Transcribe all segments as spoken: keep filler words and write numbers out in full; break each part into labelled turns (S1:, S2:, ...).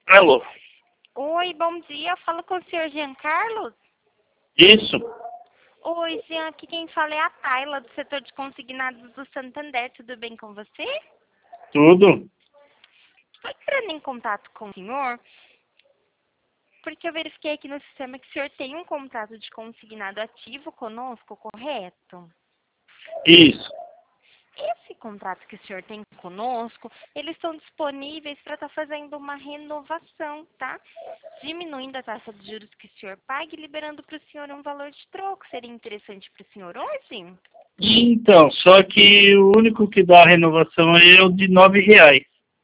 S1: Alô?
S2: Oi, bom dia. Falo com o senhor Jean Carlos.
S1: Isso?
S2: Oi, Jean. Aqui quem fala é a Tayla, do setor de consignados do Santander. Tudo bem com você?
S1: Tudo?
S2: Estou entrando em contato com o senhor porque eu verifiquei aqui no sistema que o senhor tem um contrato de consignado ativo conosco, correto?
S1: Isso.
S2: Esse contrato que o senhor tem conosco, eles estão disponíveis para estar fazendo uma renovação, tá? Diminuindo a taxa de juros que o senhor paga e liberando para o senhor um valor de troco. Seria interessante para o senhor hoje?
S1: Então, só que o único que dá a renovação aí é o de nove reais.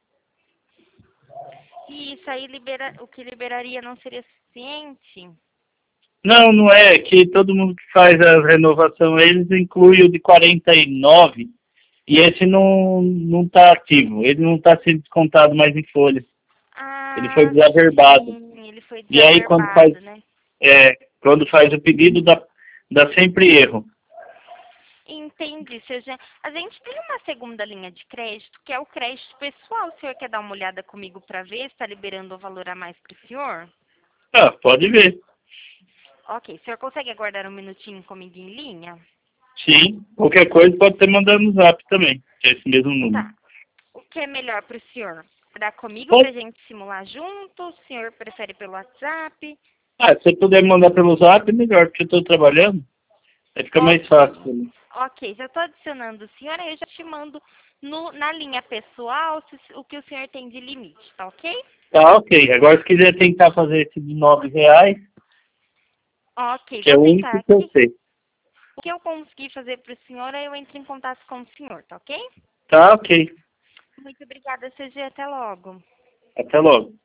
S2: E isso aí, libera, o que liberaria não seria suficiente?
S1: Não, não é. Que todo mundo que faz a renovação, eles incluem o de quarenta e nove e esse não não está ativo. Ele não está sendo descontado mais em folha. Ele foi
S2: Ah,
S1: desaverbado.
S2: sim, ele foi
S1: E aí quando faz,
S2: desaverbado, né?
S1: é, quando faz o pedido, dá, dá sempre erro.
S2: Entendi, seja, a gente tem uma segunda linha de crédito, que é o crédito pessoal. O senhor quer dar uma olhada comigo para ver se está liberando o valor a mais para o senhor?
S1: Ah, pode ver.
S2: Ok, o senhor consegue aguardar um minutinho comigo em linha?
S1: Sim. Qualquer coisa pode ter mandado no zap também. Que é esse mesmo número.
S2: Tá. O que é melhor para o senhor? Dar comigo para
S1: Pode.
S2: a gente simular junto? O senhor prefere pelo WhatsApp?
S1: Ah, se você puder mandar pelo zap, melhor, porque eu estou trabalhando. Aí fica mais
S2: Ok.
S1: fácil. Né?
S2: Ok, já estou adicionando o senhor, aí eu já te mando no, na linha pessoal se- o que o senhor tem de limite, tá ok?
S1: Tá, ok. Agora, se quiser tentar fazer esse de nove reais,
S2: Ok,
S1: que é
S2: vou
S1: o
S2: tentar
S1: único que eu
S2: aqui.
S1: sei.
S2: O que eu conseguir fazer para o senhor, aí eu entro em contato com o senhor, tá ok?
S1: Tá, ok.
S2: Muito obrigada, C G. Até logo.
S1: Até logo.